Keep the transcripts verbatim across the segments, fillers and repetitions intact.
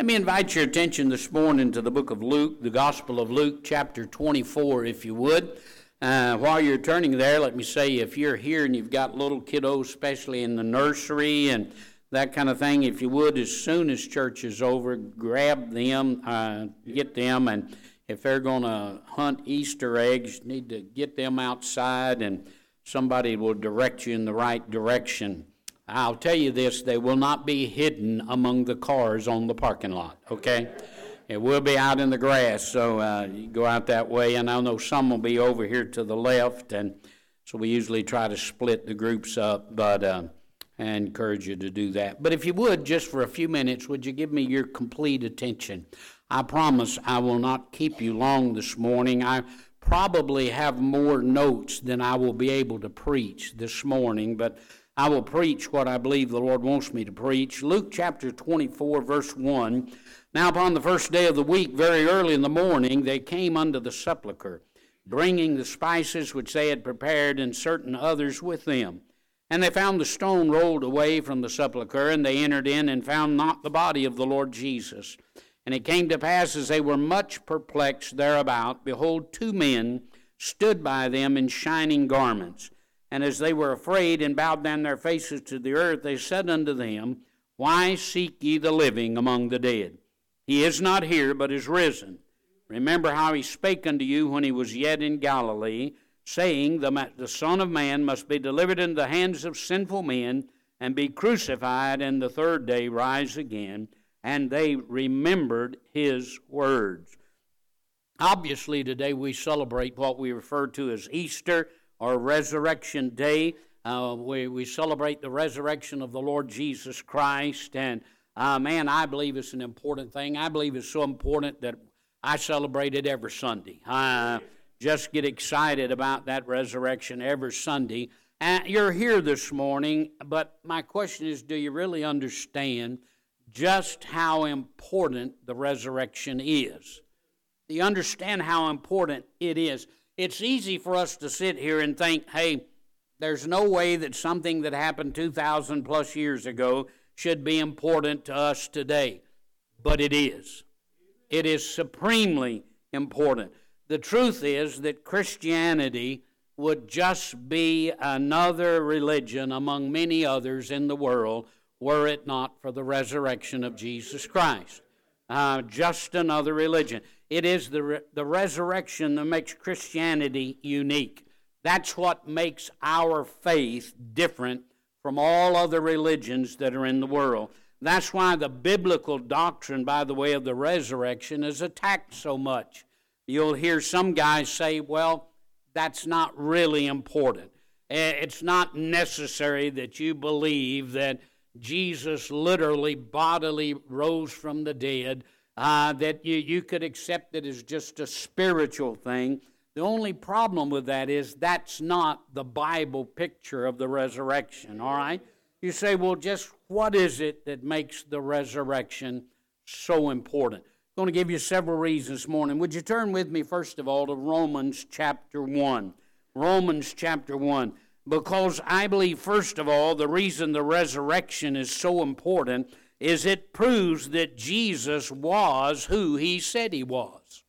Let me invite your attention this morning to the book of Luke, the Gospel of Luke, chapter twenty-four, if you would. Uh, while you're turning there, let me say, if you're here and you've got little kiddos, especially in the nursery and that kind of thing, if you would, as soon as church is over, grab them, uh, get them, and if they're going to hunt Easter eggs, you need to get them outside and somebody will direct you in the right direction. I'll tell you this, they will not be hidden among the cars on the parking lot, okay? It will be out in the grass, so uh, you go out that way, and I know some will be over here to the left, and so we usually try to split the groups up, but uh, I encourage you to do that. But if you would, just for a few minutes, would you give me your complete attention? I promise I will not keep you long this morning. I probably have more notes than I will be able to preach this morning, but I will preach what I believe the Lord wants me to preach. Luke chapter twenty-four, verse one. Now upon the first day of the week, very early in the morning, they came unto the sepulchre, bringing the spices which they had prepared, and certain others with them. And they found the stone rolled away from the sepulchre, and they entered in and found not the body of the Lord Jesus. And it came to pass, as they were much perplexed thereabout, behold, two men stood by them in shining garments. And as they were afraid and bowed down their faces to the earth, they said unto them, Why seek ye the living among the dead? He is not here, but is risen. Remember how he spake unto you when he was yet in Galilee, saying, The, the Son of Man must be delivered into the hands of sinful men, and be crucified, and the third day rise again. And they remembered his words. Obviously, today we celebrate what we refer to as Easter, or Resurrection Day. Uh, we, we celebrate the resurrection of the Lord Jesus Christ. And, uh, man, I believe it's an important thing. I believe it's so important that I celebrate it every Sunday. I just get excited about that resurrection every Sunday. And you're here this morning, but my question is, do you really understand just how important the resurrection is? Do you understand how important it is? It's easy for us to sit here and think, hey, there's no way that something that happened two thousand plus years ago should be important to us today. But it is. It is supremely important. The truth is that Christianity would just be another religion among many others in the world were it not for the resurrection of Jesus Christ. Uh, just another religion. It is the re- the resurrection that makes Christianity unique. That's what makes our faith different from all other religions that are in the world. That's why the biblical doctrine, by the way, of the resurrection is attacked so much. You'll hear some guys say, well, that's not really important. It's not necessary that you believe that Jesus literally, bodily rose from the dead, uh, that you, you could accept it as just a spiritual thing. The only problem with that is that's not the Bible picture of the resurrection, all right? You say, well, just what is it that makes the resurrection so important? I'm going to give you several reasons this morning. Would you turn with me, first of all, to Romans chapter one? Romans chapter one. Because I believe, first of all, the reason the resurrection is so important is it proves that Jesus was who he said he was.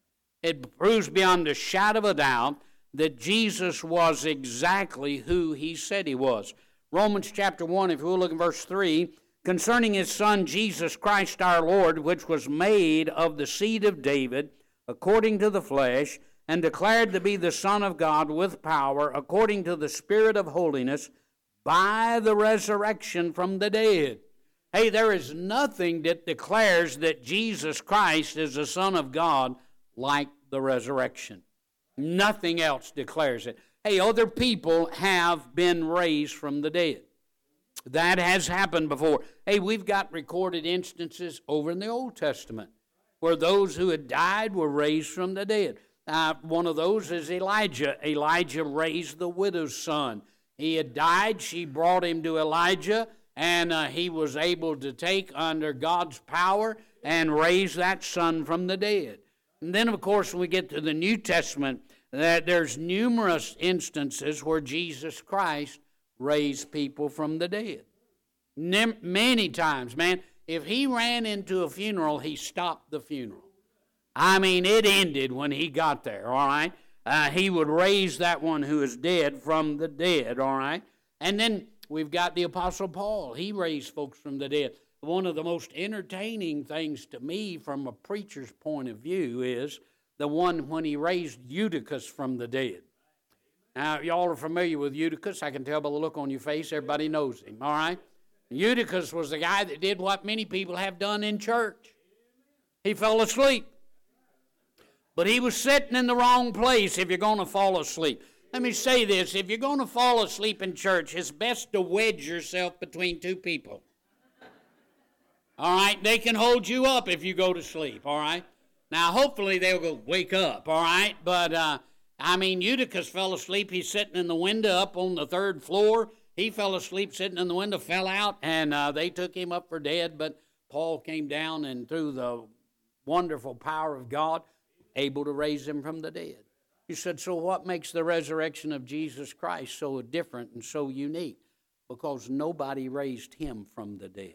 It proves beyond a shadow of a doubt that Jesus was exactly who he said he was. Romans chapter one, if you will look at verse three, concerning his Son Jesus Christ our Lord, which was made of the seed of David, according to the flesh, and declared to be the Son of God with power, according to the Spirit of holiness, by the resurrection from the dead. Hey, there is nothing that declares that Jesus Christ is the Son of God like the resurrection. Nothing else declares it. Hey, other people have been raised from the dead. That has happened before. Hey, we've got recorded instances over in the Old Testament where those who had died were raised from the dead. Uh, one of those is Elijah. Elijah raised the widow's son. He had died. She brought him to Elijah, and uh, he was able to take under God's power and raise that son from the dead. And then, of course, when we get to the New Testament, that there's numerous instances where Jesus Christ raised people from the dead. Nem- many times, man. if he ran into a funeral, he stopped the funeral. I mean, it ended when he got there, all right? Uh, he would raise that one who is dead from the dead, all right? And then we've got the Apostle Paul. He raised folks from the dead. One of the most entertaining things to me from a preacher's point of view is the one when he raised Eutychus from the dead. Now, y'all are familiar with Eutychus. I can tell by the look on your face. Everybody knows him, all right? Eutychus was the guy that did what many people have done in church. He fell asleep. But he was sitting in the wrong place if you're going to fall asleep. Let me say this. If you're going to fall asleep in church, it's best to wedge yourself between two people. All right? They can hold you up if you go to sleep, all right? Now, hopefully they'll go wake up, all right? But, uh, I mean, Eutychus fell asleep. He's sitting in the window up on the third floor. He fell asleep sitting in the window, fell out, and uh, they took him up for dead. But Paul came down, and through the wonderful power of God, able to raise him from the dead. You said, so what makes the resurrection of Jesus Christ so different and so unique? Because nobody raised him from the dead.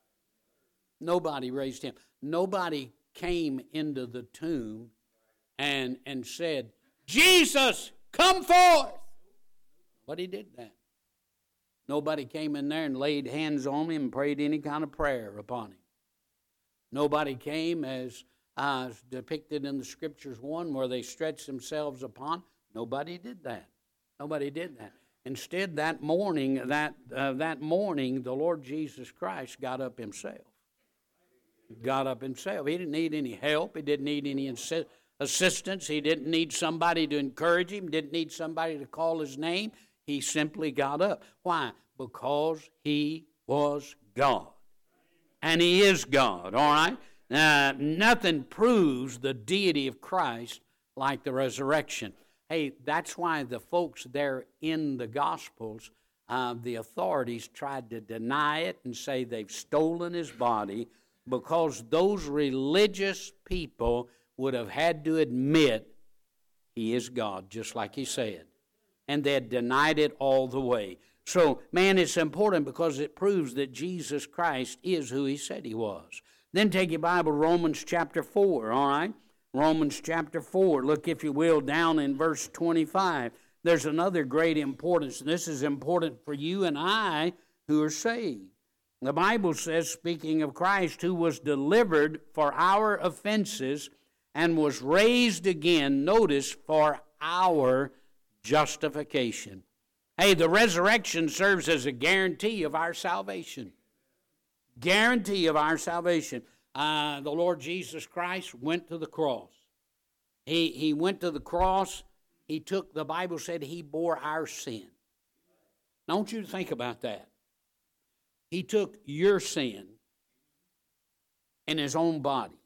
Nobody raised him. Nobody came into the tomb and, and said, Jesus, come forth. Nobody did that. Nobody came in there and laid hands on him and prayed any kind of prayer upon him. Nobody came as uh, depicted in the Scriptures one where they stretched themselves upon. Nobody did that. Nobody did that. Instead, that morning, that uh, that morning, the Lord Jesus Christ got up himself. Got up himself. He didn't need any help. He didn't need any insi- assistance. He didn't need somebody to encourage him. Didn't need somebody to call his name. He simply got up. Why? Because he was God. And he is God, all right? Uh, nothing proves the deity of Christ like the resurrection. Hey, that's why the folks there in the Gospels, uh, the authorities tried to deny it and say they've stolen his body, because those religious people would have had to admit he is God, just like he said. And they had denied it all the way. So, man, it's important because it proves that Jesus Christ is who he said he was. Then take your Bible, Romans chapter four, all right? Romans chapter four. Look, if you will, down in verse twenty-five. There's another great importance, and this is important for you and I who are saved. The Bible says, speaking of Christ, who was delivered for our offenses and was raised again, notice, for our justification. Hey, the resurrection serves as a guarantee of our salvation. Guarantee of our salvation. Uh, the Lord Jesus Christ went to the cross. He, he went to the cross. He took, the Bible said, he bore our sin. Now, I want you to think about that. He took your sin in his own body.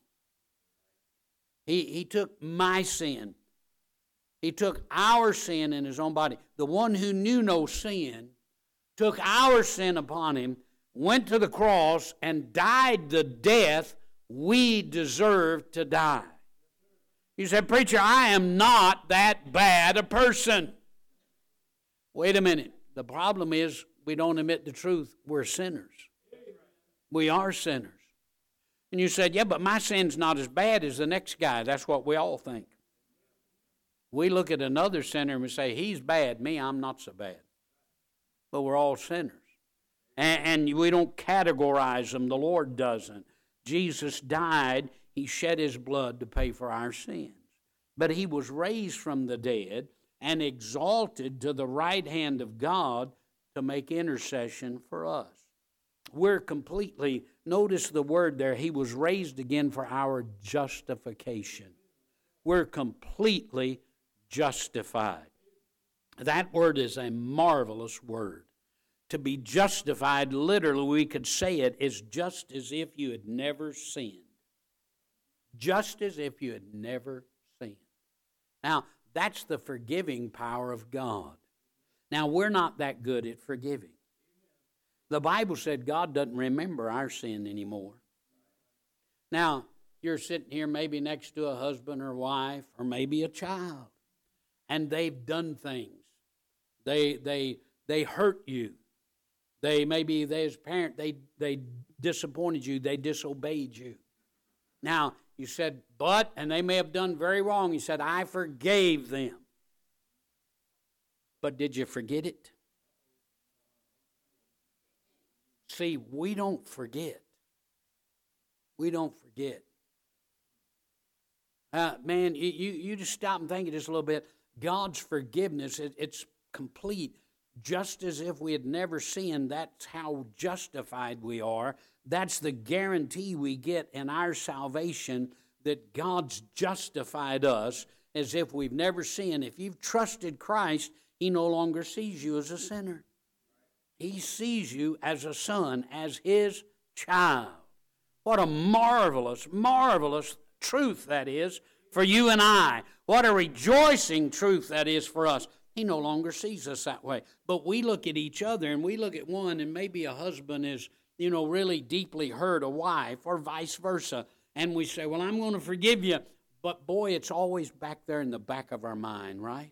He, he took my sin. He took our sin in his own body. The one who knew no sin took our sin upon him, went to the cross, and died the death we deserved to die. You said, preacher, I am not that bad a person. Wait a minute. The problem is we don't admit the truth. We're sinners. We are sinners. And you said, yeah, but my sin's not as bad as the next guy. That's what we all think. We look at another sinner and we say, he's bad. Me, I'm not so bad. But we're all sinners. And, and we don't categorize them. The Lord doesn't. Jesus died. He shed his blood to pay for our sins. But he was raised from the dead and exalted to the right hand of God to make intercession for us. We're completely, notice the word there, he was raised again for our justification. We're completely justified. That word is a marvelous word. To be justified, literally, we could say it is just as if you had never sinned. Just as if you had never sinned. Now, that's the forgiving power of God. Now, we're not that good at forgiving. The Bible said God doesn't remember our sin anymore. Now, you're sitting here maybe next to a husband or wife or maybe a child, and they've done things. They they they hurt you. They maybe they as a parent they they disappointed you, they disobeyed you. Now, you said, but, and they may have done very wrong. You said, I forgave them. But did you forget it? See, we don't forget. We don't forget. Uh, man, you, you, you just stop and think just a little bit. God's forgiveness, it, it's complete. Just as if we had never sinned, that's how justified we are. That's the guarantee we get in our salvation, that God's justified us as if we've never sinned. If you've trusted Christ, He no longer sees you as a sinner. He sees you as a son, as His child. What a marvelous, marvelous truth that is for you and I. What a rejoicing truth that is for us. He no longer sees us that way. But we look at each other, and we look at one, and maybe a husband is, you know, really deeply hurt a wife, or vice versa. And we say, well, I'm going to forgive you. But boy, it's always back there in the back of our mind, right?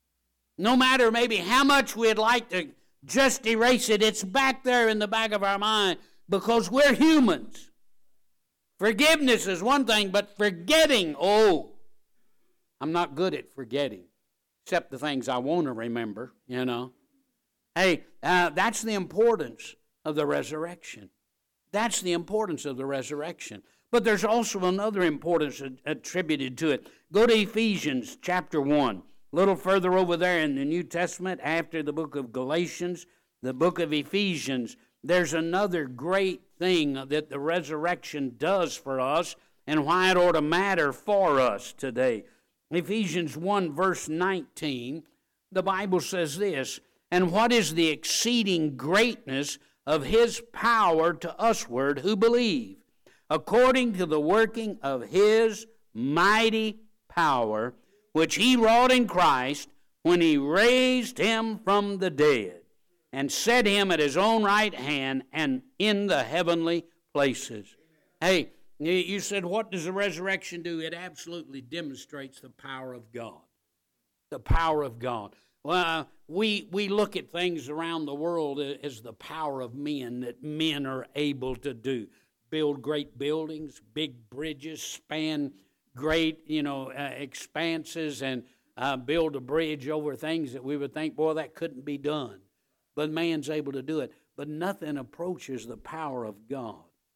No matter maybe how much we'd like to just erase it, it's back there in the back of our mind because we're humans. Forgiveness is one thing, but forgetting, oh, I'm not good at forgetting, except the things I want to remember, you know. Hey, uh, that's the importance of the resurrection. That's the importance of the resurrection. But there's also another importance attributed to it. Go to Ephesians chapter one. A little further over there in the New Testament, after the book of Galatians, the book of Ephesians, there's another great thing that the resurrection does for us and why it ought to matter for us today. Ephesians one, verse nineteen, the Bible says this, and what is the exceeding greatness of His power to usward who believe, according to the working of His mighty power, which He wrought in Christ when He raised Him from the dead and set Him at His own right hand and in the heavenly places. Hey, you said, what does the resurrection do? It absolutely demonstrates the power of God. The power of God. Well, uh, we, we look at things around the world as the power of men, that men are able to do. Build great buildings, big bridges, span great, you know, uh, expanses, and uh, build a bridge over things that we would think, boy, that couldn't be done. But man's able to do it. But nothing approaches the power of God.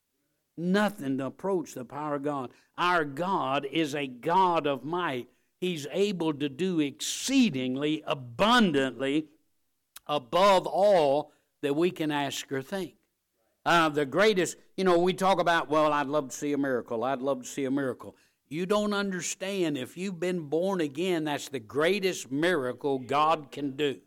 Nothing to approach the power of God. Our God is a God of might. He's able to do exceedingly abundantly above all that we can ask or think. Uh, the greatest, you know, we talk about, well, I'd love to see a miracle. I'd love to see a miracle. You don't understand. If you've been born again, that's the greatest miracle God can do.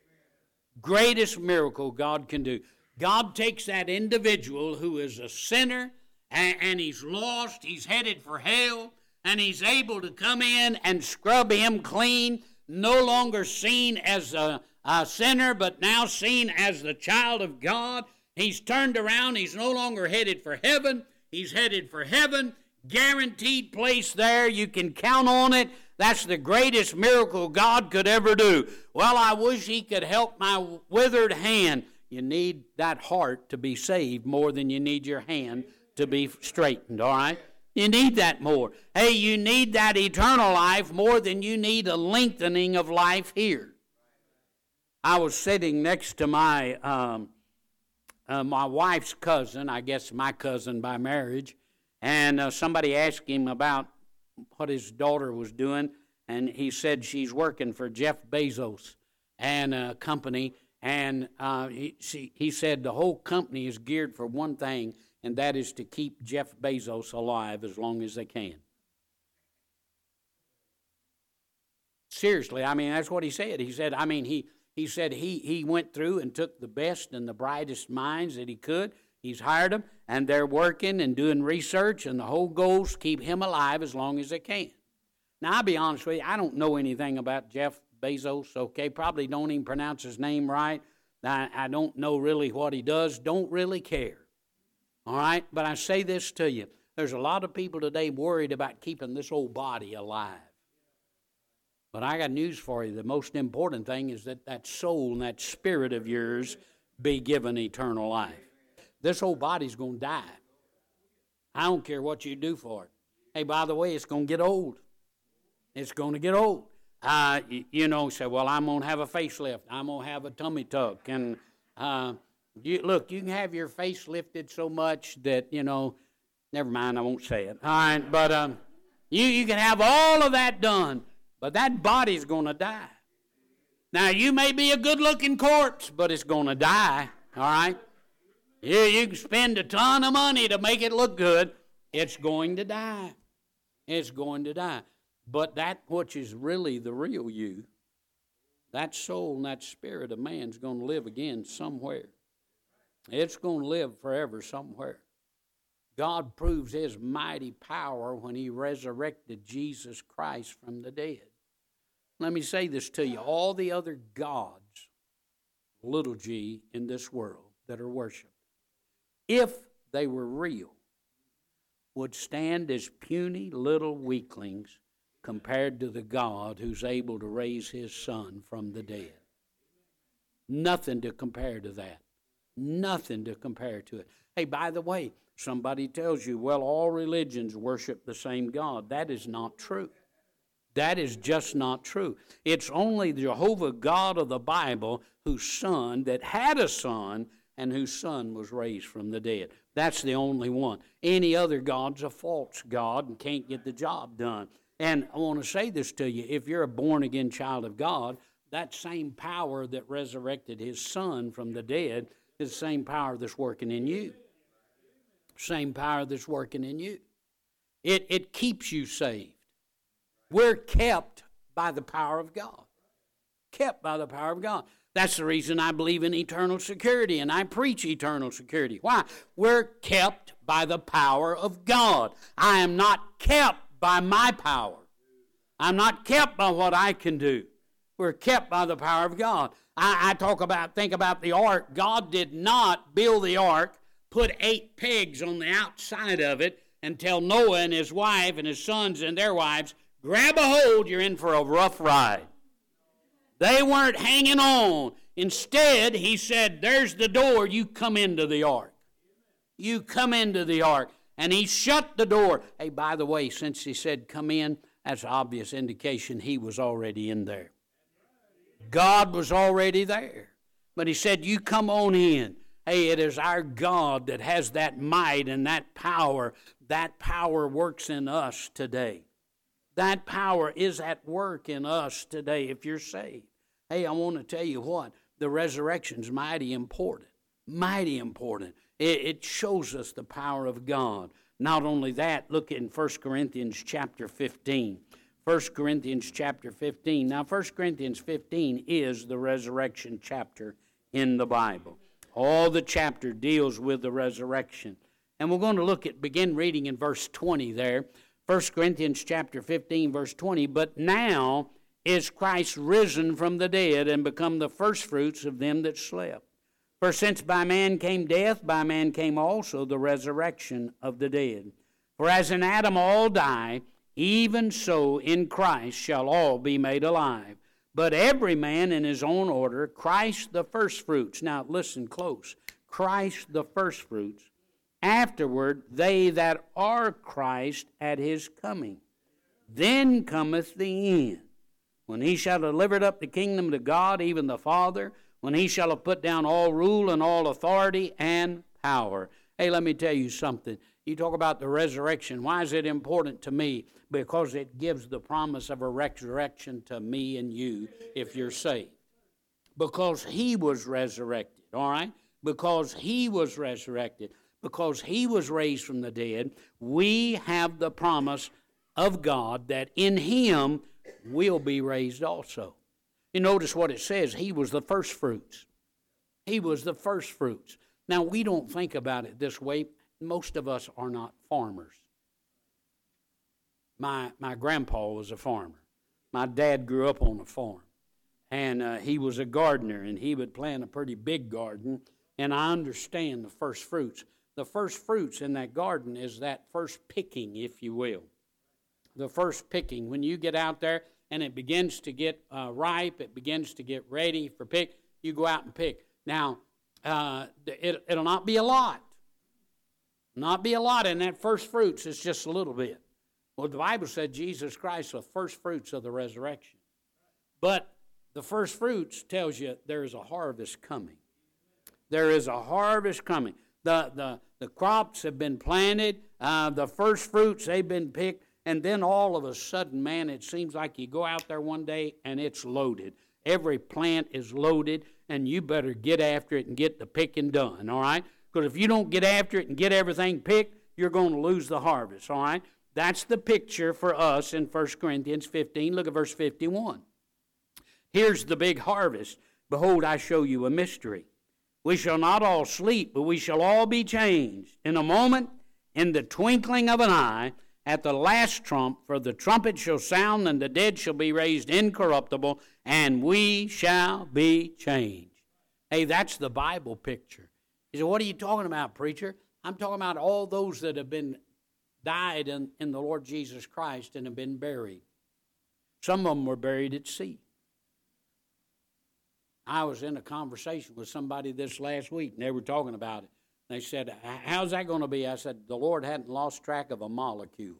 Greatest miracle God can do. God takes that individual who is a sinner and, and he's lost, he's headed for hell, and He's able to come in and scrub him clean, no longer seen as a, a sinner, but now seen as the child of God. He's turned around. He's no longer headed for heaven. He's headed for heaven. Guaranteed place there. You can count on it. That's the greatest miracle God could ever do. Well, I wish He could help my withered hand. You need that heart to be saved more than you need your hand to be straightened, all right? You need that more. Hey, you need that eternal life more than you need a lengthening of life here. I was sitting next to my um, uh, my wife's cousin, I guess my cousin by marriage, and uh, somebody asked him about what his daughter was doing, and he said she's working for Jeff Bezos and a company, and uh, he, she, he said the whole company is geared for one thing, and that is to keep Jeff Bezos alive as long as they can. Seriously, I mean, that's what he said. He said, I mean, he, he said he, he went through and took the best and the brightest minds that he could. He's hired them, and they're working and doing research, and the whole goal is to keep him alive as long as they can. Now, I'll be honest with you, I don't know anything about Jeff Bezos, okay? Probably don't even pronounce his name right. I, I don't know really what he does, don't really care. All right? But I say this to you. There's a lot of people today worried about keeping this old body alive. But I got news for you. The most important thing is that that soul and that spirit of yours be given eternal life. This old body's going to die. I don't care what you do for it. Hey, by the way, it's going to get old. It's going to get old. Uh, you, you know, say, well, I'm going to have a facelift. I'm going to have a tummy tuck. And uh, you, look, you can have your face lifted so much that, you know, never mind, I won't say it. All right, but um, you, you can have all of that done, but that body's going to die. Now, you may be a good-looking corpse, but it's going to die, all right? You, you can spend a ton of money to make it look good. It's going to die. It's going to die. But that which is really the real you, that soul and that spirit of man's going to live again somewhere. It's going to live forever somewhere. God proves his mighty power when he resurrected Jesus Christ from the dead. Let me say this to you. All the other gods, little g, in this world that are worshipped, if they were real, would stand as puny little weaklings compared to the God who's able to raise his son from the dead. Nothing to compare to that. Nothing to compare to it. Hey, by the way, somebody tells you, well, all religions worship the same God. That is not true. That is just not true. It's only Jehovah God of the Bible whose son, that had a son, and whose son was raised from the dead. That's the only one. Any other god's a false god and can't get the job done. And I want to say this to you. If you're a born-again child of God, that same power that resurrected his son from the dead is the same power that's working in you. Same power that's working in you. It, it keeps you saved. We're kept by the power of God. Kept by the power of God. That's the reason I believe in eternal security, and I preach eternal security. Why? We're kept by the power of God. I am not kept by my power. I'm not kept by what I can do. We're kept by the power of God. I, I talk about, think about the ark. God did not build the ark, put eight pegs on the outside of it, and tell Noah and his wife and his sons and their wives, grab a hold, you're in for a rough ride. They weren't hanging on. Instead, he said, there's the door, you come into the ark. You come into the ark. And he shut the door. Hey, by the way, since he said come in, that's an obvious indication he was already in there. God was already there. But he said, you come on in. Hey, it is our God that has that might and that power. That power works in us today. That power is at work in us today if you're saved. Hey, I want to tell you what, the resurrection's mighty important. Mighty important. It, it shows us the power of God. Not only that, look in First Corinthians chapter fifteen. First Corinthians chapter fifteen. Now, First Corinthians fifteen is the resurrection chapter in the Bible. All the chapter deals with the resurrection. And we're going to look at, begin reading in verse twenty there. First Corinthians chapter fifteen, verse twenty. But now is Christ risen from the dead and become the firstfruits of them that slept. For since by man came death, by man came also the resurrection of the dead. For as in Adam all die, even so in Christ shall all be made alive. But every man in his own order, Christ the firstfruits. Now listen close. Christ the firstfruits. Afterward, they that are Christ at his coming. Then cometh the end, when he shall have delivered up the kingdom to God, even the Father, when he shall have put down all rule and all authority and power. Hey, let me tell you something. You talk about the resurrection. Why is it important to me? Because it gives the promise of a resurrection to me and you if you're saved. Because he was resurrected, all right? Because he was resurrected. Because he was raised from the dead, we have the promise of God that in him we'll be raised also. You notice what it says. He was the first fruits. He was the first fruits. Now, we don't think about it this way. Most of us are not farmers. My, my grandpa was a farmer. My dad grew up on a farm. And uh, he was a gardener, and he would plant a pretty big garden. And I understand the first fruits. The first fruits in that garden is that first picking, if you will. The first picking. When you get out there and it begins to get uh, ripe, it begins to get ready for pick, you go out and pick. Now, uh, it, it'll not be a lot. Not be a lot in that first fruits, it's just a little bit. Well, the Bible said Jesus Christ was the first fruits of the resurrection. But the first fruits tells you there is a harvest coming. There is a harvest coming. The, the, the crops have been planted, uh, the first fruits, they've been picked, and then all of a sudden, man, it seems like you go out there one day and it's loaded. Every plant is loaded, and you better get after it and get the picking done, all right? Because if you don't get after it and get everything picked, you're going to lose the harvest, all right? That's the picture for us in First Corinthians fifteen. Look at verse fifty-one. Here's the big harvest. Behold, I show you a mystery. We shall not all sleep, but we shall all be changed in a moment, in the twinkling of an eye, at the last trump, for the trumpet shall sound, and the dead shall be raised incorruptible, and we shall be changed. Hey, that's the Bible picture. He said, what are you talking about, preacher? I'm talking about all those that have been died in, in the Lord Jesus Christ and have been buried. Some of them were buried at sea. I was in a conversation with somebody this last week, and they were talking about it. They said, how's that going to be? I said, the Lord hadn't lost track of a molecule.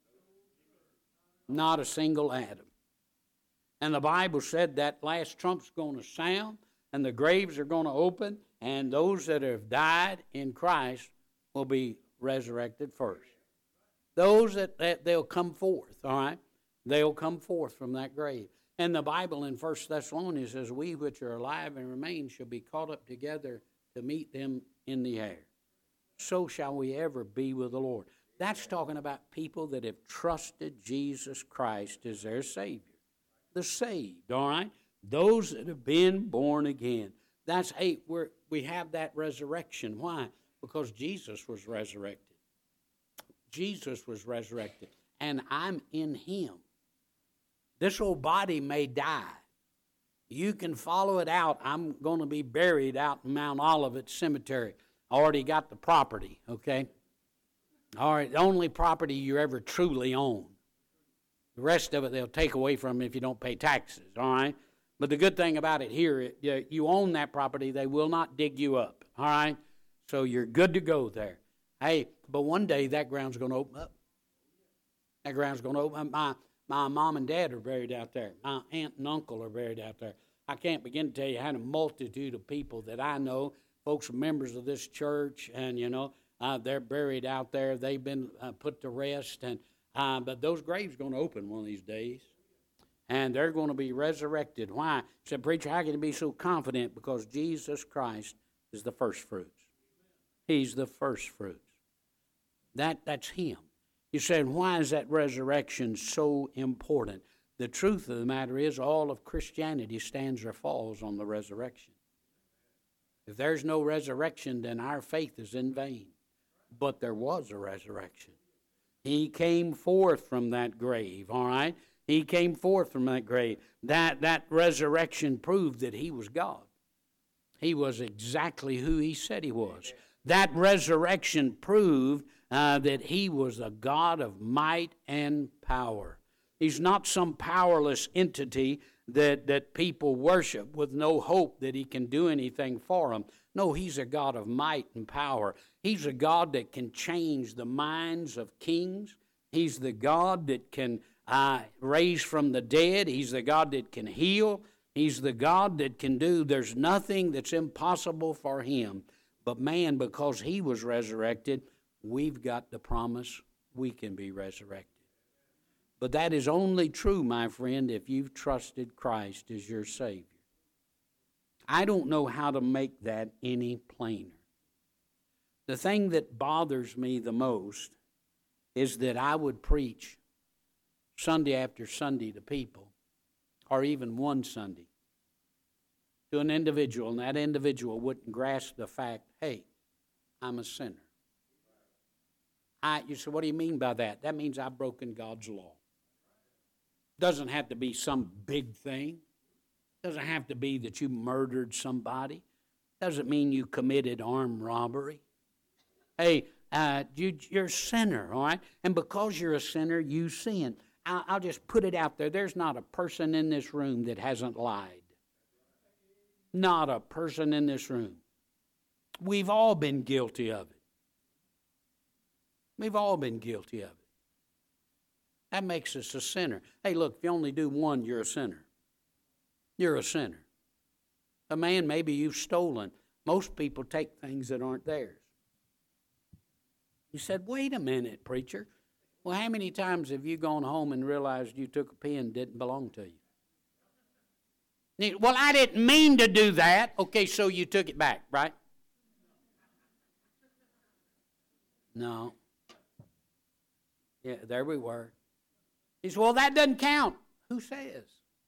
Not a single atom. And the Bible said that last trump's going to sound, and the graves are going to open, and those that have died in Christ will be resurrected first. Those that, that they'll come forth, all right? They'll come forth from that grave. And the Bible in First Thessalonians says, we which are alive and remain shall be caught up together to meet them in the air. So shall we ever be with the Lord. That's talking about people that have trusted Jesus Christ as their Savior. The saved, all right? Those that have been born again. That's, hey, we're, we have that resurrection. Why? Because Jesus was resurrected. Jesus was resurrected. And I'm in Him. This old body may die. You can follow it out. I'm going to be buried out in Mount Olivet Cemetery. I already got the property, okay? All right, the only property you ever truly own. The rest of it they'll take away from you if you don't pay taxes, all right? But the good thing about it here, it, you own that property. They will not dig you up, all right? So you're good to go there. Hey, but one day that ground's going to open up. That ground's going to open up. My, my mom and dad are buried out there. My aunt and uncle are buried out there. I can't begin to tell you how a multitude of people that I know, folks are members of this church, and, you know, uh, they're buried out there. They've been uh, put to rest, and uh, but those graves are going to open one of these days, and they're going to be resurrected. Why? I said, preacher, how can you be so confident? Because Jesus Christ is the first fruits. He's the first fruits. That, that's Him. You said, why is that resurrection so important? The truth of the matter is all of Christianity stands or falls on the resurrection. If there's no resurrection, then our faith is in vain. But there was a resurrection. He came forth from that grave, all right? He came forth from that grave. That, that resurrection proved that He was God. He was exactly who He said He was. That resurrection proved uh, that He was a God of might and power. He's not some powerless entity that, that people worship with no hope that He can do anything for them. No, He's a God of might and power. He's a God that can change the minds of kings. He's the God that can uh, raise from the dead. He's the God that can heal. He's the God that can do. There's nothing that's impossible for Him. But man, because He was resurrected, we've got the promise we can be resurrected. But that is only true, my friend, if you've trusted Christ as your Savior. I don't know how to make that any plainer. The thing that bothers me the most is that I would preach Sunday after Sunday to people, or even one Sunday, to an individual, and that individual wouldn't grasp the fact, hey, I'm a sinner. I, you say, what do you mean by that? That means I've broken God's law. Doesn't have to be some big thing. Doesn't have to be that you murdered somebody. Doesn't mean you committed armed robbery. Hey, uh, you, you're a sinner, all right? And because you're a sinner, you sin. I'll, I'll just put it out there. There's not a person in this room that hasn't lied. Not a person in this room. We've all been guilty of it. We've all been guilty of it. That makes us a sinner. Hey, look, if you only do one, you're a sinner. You're a sinner. A man, maybe you've stolen. Most people take things that aren't theirs. You said, wait a minute, preacher. Well, how many times have you gone home and realized you took a pen that didn't belong to you? Well, I didn't mean to do that. Okay, so you took it back, right? No. Yeah, there we were. He said, well, that doesn't count. Who says?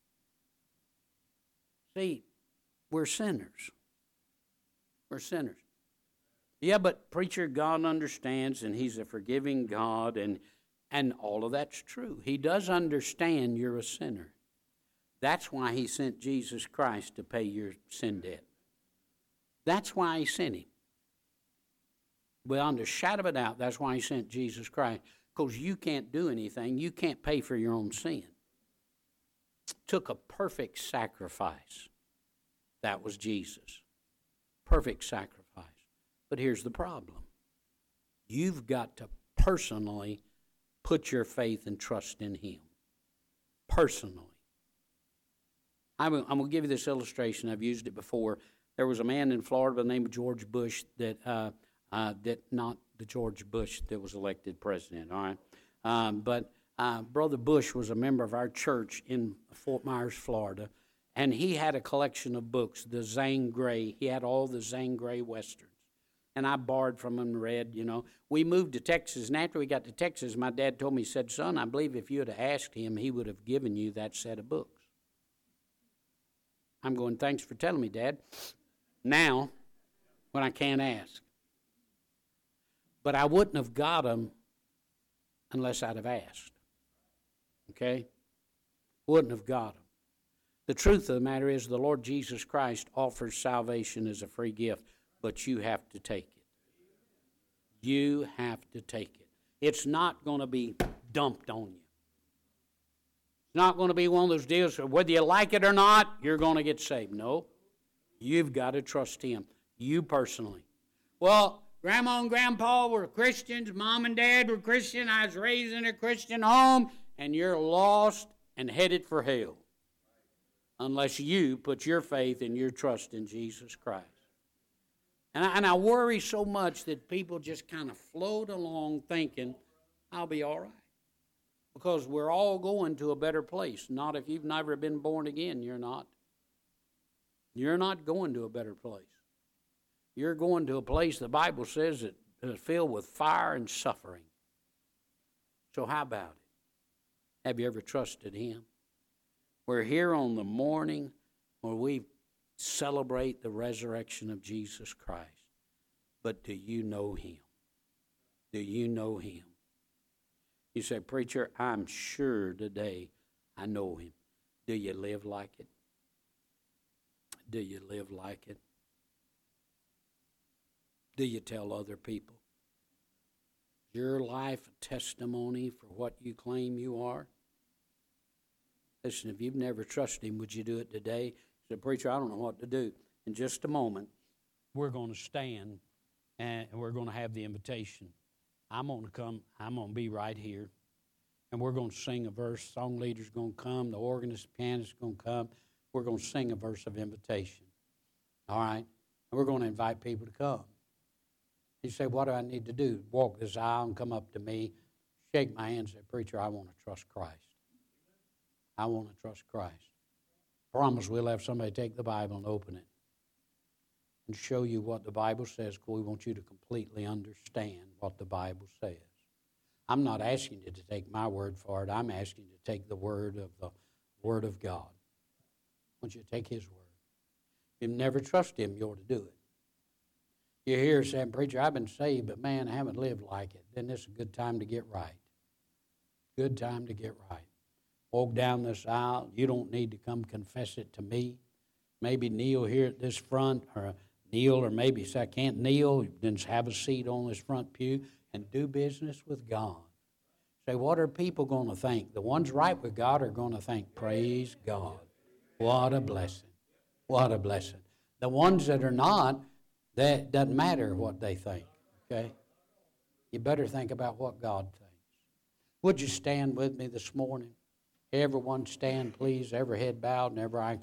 See, we're sinners. We're sinners. Yeah, but preacher, God understands, and he's a forgiving God, and, and all of that's true. He does understand you're a sinner. That's why he sent Jesus Christ to pay your sin debt. That's why he sent him. Beyond a shadow of a doubt, that's why he sent Jesus Christ. Because you can't do anything. You can't pay for your own sin. It took a perfect sacrifice. That was Jesus. Perfect sacrifice. But here's the problem. You've got to personally put your faith and trust in him. Personally. I'm, I'm going to give you this illustration. I've used it before. There was a man in Florida by the name of George Bush that, uh, uh, that not the George Bush that was elected president, all right? Um, but uh, Brother Bush was a member of our church in Fort Myers, Florida, and he had a collection of books, the Zane Grey. He had all the Zane Grey Westerns. And I borrowed from him and read, you know. We moved to Texas, and after we got to Texas, my dad told me, he said, son, I believe if you had asked him, he would have given you that set of books. I'm going, thanks for telling me, Dad. Now, when I can't ask. But I wouldn't have got them unless I'd have asked. Okay? Wouldn't have got them. The truth of the matter is the Lord Jesus Christ offers salvation as a free gift. But you have to take it. You have to take it. It's not going to be dumped on you. It's not going to be one of those deals where whether you like it or not, you're going to get saved. No. You've got to trust him. You personally. Well, Grandma and Grandpa were Christians. Mom and Dad were Christian. I was raised in a Christian home. And you're lost and headed for hell. Unless you put your faith and your trust in Jesus Christ. And I, and I worry so much that people just kind of float along thinking, I'll be all right. Because we're all going to a better place. Not if you've never been born again, you're not. You're not going to a better place. You're going to a place the Bible says that is filled with fire and suffering. So how about it? Have you ever trusted him? We're here on the morning where we celebrate the resurrection of Jesus Christ. But do you know him? Do you know him? You say, preacher, I'm sure today I know him. Do you live like it? Do you live like it? Do you tell other people? Is your life a testimony for what you claim you are? Listen, if you've never trusted him, would you do it today? Say, preacher, I don't know what to do. In just a moment, we're going to stand and we're going to have the invitation. I'm going to come. I'm going to be right here. And we're going to sing a verse. Song leader's going to come. The organist, pianist's going to come. We're going to sing a verse of invitation. All right? And we're going to invite people to come. You say, what do I need to do? Walk this aisle and come up to me, shake my hand and say, preacher, I want to trust Christ. I want to trust Christ. Promise we'll have somebody take the Bible and open it and show you what the Bible says, because we want you to completely understand what the Bible says. I'm not asking you to take my word for it. I'm asking you to take the word of the Word of God. I want you to take his word. If you never trust him, you ought to do it. You hear saying, preacher, I've been saved, but man, I haven't lived like it. Then this is a good time to get right. Good time to get right. Walk down this aisle. You don't need to come confess it to me. Maybe kneel here at this front, or kneel, or maybe say, I can't kneel. Then have a seat on this front pew and do business with God. Say, what are people going to think? The ones right with God are going to think, praise God. What a blessing. What a blessing. The ones that are not, that doesn't matter what they think, okay? you better think about what God thinks. Would you stand with me this morning? Everyone stand, please, every head bowed and every eye